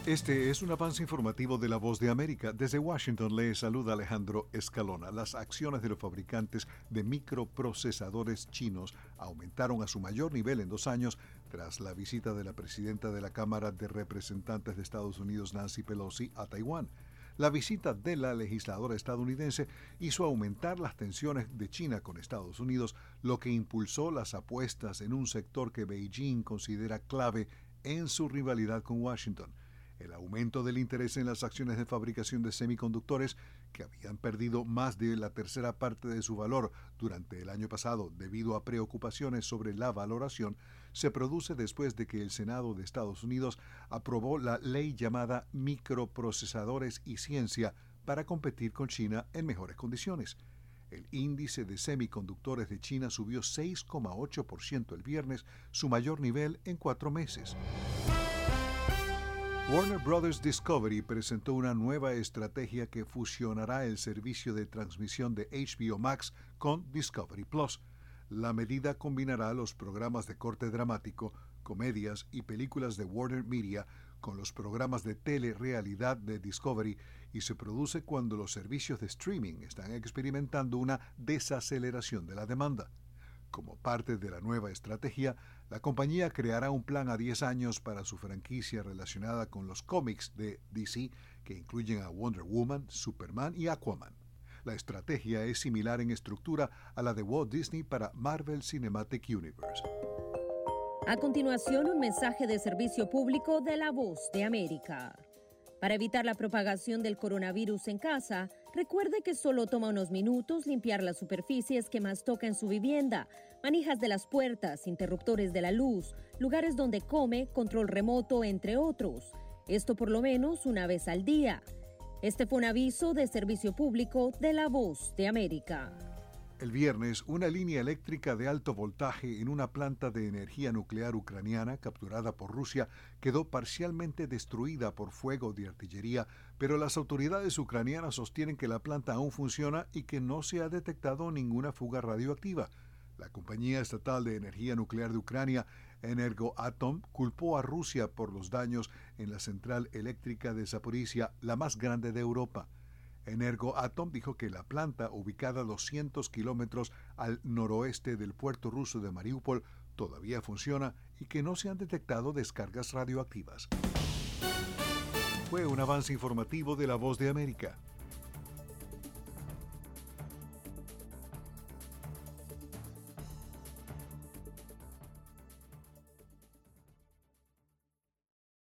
Este es un avance informativo de La Voz de América. Desde Washington le saluda Alejandro Escalona. Las acciones de los fabricantes de microprocesadores chinos aumentaron a su mayor nivel en 2 años tras la visita de la presidenta de la Cámara de Representantes de Estados Unidos, Nancy Pelosi, a Taiwán. La visita de la legisladora estadounidense hizo aumentar las tensiones de China con Estados Unidos, lo que impulsó las apuestas en un sector que Beijing considera clave en su rivalidad con Washington. El aumento del interés en las acciones de fabricación de semiconductores, que habían perdido más de la tercera parte de su valor durante el año pasado debido a preocupaciones sobre la valoración, se produce después de que el Senado de Estados Unidos aprobó la ley llamada Microprocesadores y Ciencia para competir con China en mejores condiciones. El índice de semiconductores de China subió 6,8% el viernes, su mayor nivel en 4 meses. Warner Bros. Discovery presentó una nueva estrategia que fusionará el servicio de transmisión de HBO Max con Discovery Plus. La medida combinará los programas de corte dramático, comedias y películas de Warner Media con los programas de telerrealidad de Discovery y se produce cuando los servicios de streaming están experimentando una desaceleración de la demanda. Como parte de la nueva estrategia, la compañía creará un plan a 10 años para su franquicia relacionada con los cómics de DC, que incluyen a Wonder Woman, Superman y Aquaman. La estrategia es similar en estructura a la de Walt Disney para Marvel Cinematic Universe. A continuación, un mensaje de servicio público de La Voz de América. Para evitar la propagación del coronavirus en casa, recuerde que solo toma unos minutos limpiar las superficies que más toca en su vivienda, manijas de las puertas, interruptores de la luz, lugares donde come, control remoto, entre otros. Esto por lo menos una vez al día. Este fue un aviso de servicio público de La Voz de América. El viernes, una línea eléctrica de alto voltaje en una planta de energía nuclear ucraniana capturada por Rusia quedó parcialmente destruida por fuego de artillería, pero las autoridades ucranianas sostienen que la planta aún funciona y que no se ha detectado ninguna fuga radioactiva. La compañía estatal de energía nuclear de Ucrania, Energoatom, culpó a Rusia por los daños en la central eléctrica de Zaporizhia, la más grande de Europa. Energoatom dijo que la planta, ubicada a 200 kilómetros al noroeste del puerto ruso de Mariupol, todavía funciona y que no se han detectado descargas radioactivas. Fue un avance informativo de La Voz de América.